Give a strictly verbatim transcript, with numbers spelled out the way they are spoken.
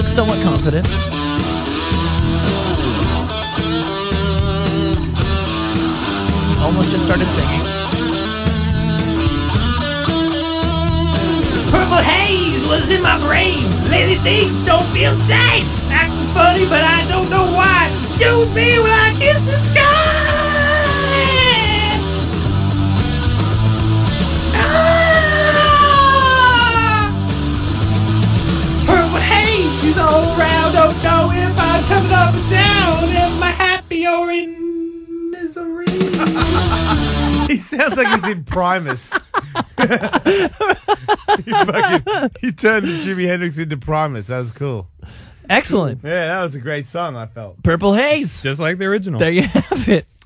looks somewhat confident. Almost just started singing. Purple haze was in my brain. Lady things don't feel sane. Acting funny, but I don't know why. Excuse me when I kiss the sky. Ah! Purple haze all around. Don't know if I'm coming up and down. Am I happy or in misery? He sounds like he's in Primus. he, fucking, he turned Jimi Hendrix into Primus. That was cool. Excellent. Yeah, that was a great song, I felt. Purple Haze. Just like the original. There you have it.